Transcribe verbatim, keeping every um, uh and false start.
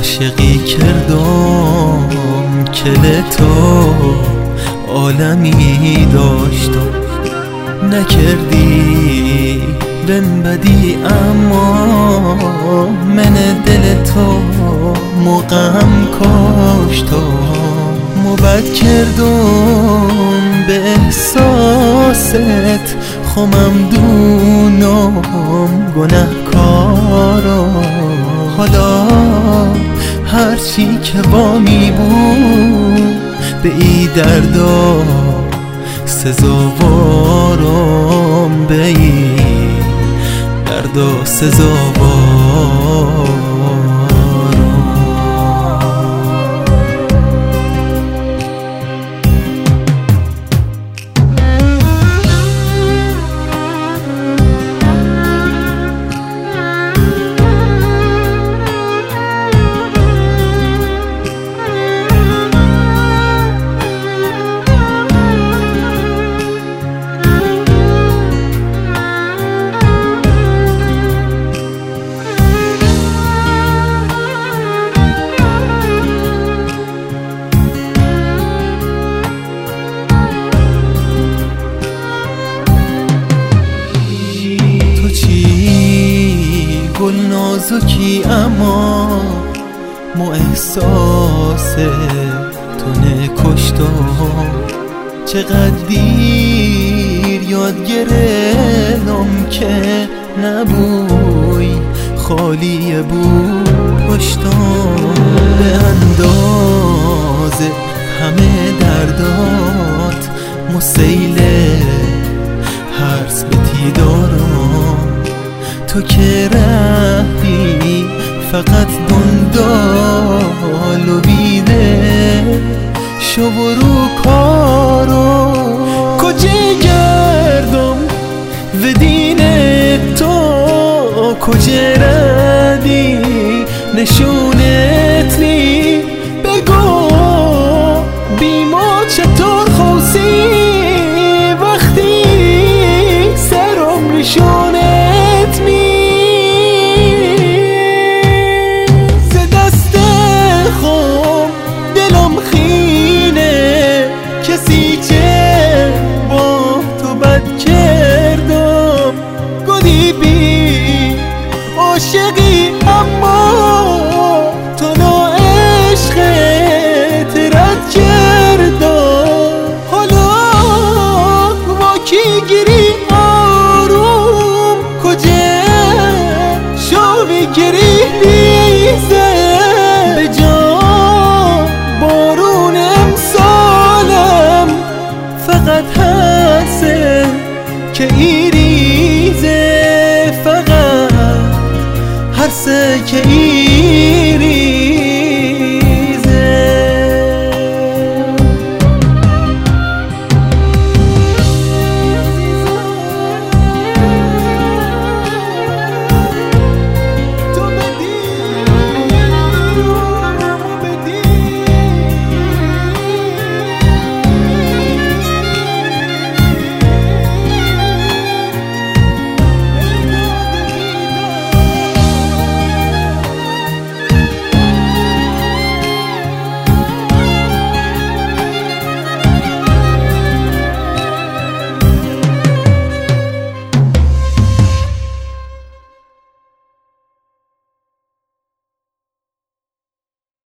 عاشقی کردم کل تو عالمی داشتم نکردی بم بدی اما من دل تو مقام کاشتم مبد کردم به احساست خمم دونم گناهکارم حالا هرچی که با می بود به ای دردا سزاوارم به ای دردا سزاوارم گل نازکی اما مو احساس تو نکشتم چقدر دیر یاد گرفتم که نبوی خالی بود پشتم به اندازه همه دردات مسیله هرس به تی دارم تو که رفتی فقط دندال و بیده شو برو کارو کجا گردم و دین تو کجا ردی نشونت نی بگو بیما چطور خوصی